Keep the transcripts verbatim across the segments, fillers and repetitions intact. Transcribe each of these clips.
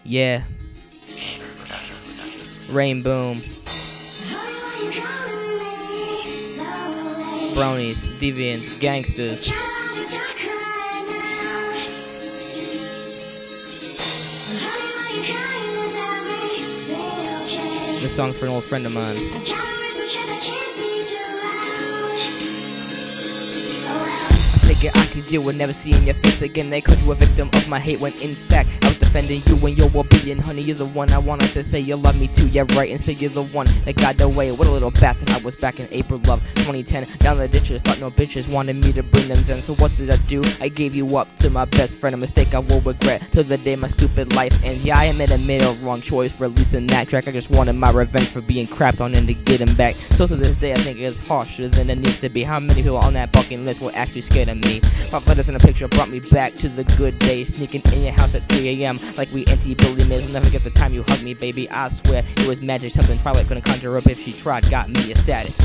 Yeah. Rain Boom. Bronies, Deviants, Gangsters. This song's for an old friend of mine. Figure I could deal with never seeing your face again. They called you a victim of my hate when in fact I was defending you and your well-being. Honey, you're the one I wanted to say you love me too. Yeah, right, and say you're the one that got away. What a little bastard I was back in April of twenty ten. Down the ditches, thought no bitches wanted me to bring them in. So what did I do? I gave you up to my best friend. A mistake I will regret till the day my stupid life ends. Yeah, I admit I made a wrong choice releasing that track. I just wanted my revenge for being crapped on and to get him back. So to this day I think it's harsher than it needs to be. How many people on that fucking list were actually scared of me? My letters in a picture brought me back to the good days. Sneaking in your house at three A M like we anti-bully mids. I'll never forget the time you hugged me, baby. I swear it was magic. Something Twilight couldn't conjure up if she tried. Got me ecstatic.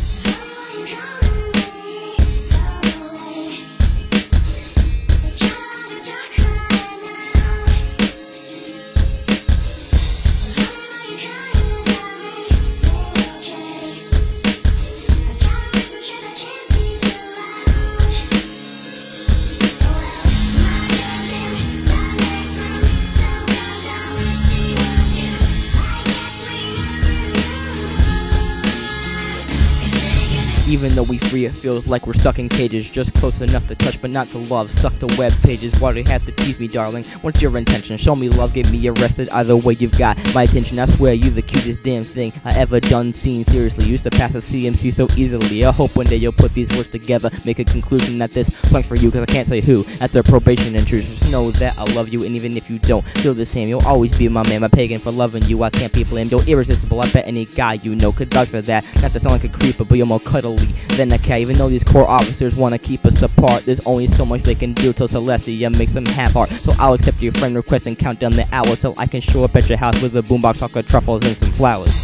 Even though we free, it feels like we're stuck in cages. Just close enough to touch, but not to love. Stuck to web pages. Why do you have to tease me, darling? What's your intention? Show me love, get me arrested. Either way, you've got my attention. I swear, you the cutest damn thing I ever done seen. Seriously, you used to pass a C M C so easily. I hope one day you'll put these words together. Make a conclusion that this song's for you, cause I can't say who. That's a probation intrusion. Just know that I love you, and even if you don't feel the same, you'll always be my man, my pagan for loving you. I can't be blamed. You're irresistible. I bet any guy you know could vouch for that. Not to sound like a creeper, but you're more cuddly than a cat. Even though these core officers wanna keep us apart, there's only so much they can do till Celestia makes them half-heart. So I'll accept your friend request and count down the hours till I can show up at your house with a boombox, chocolate truffles, and some flowers.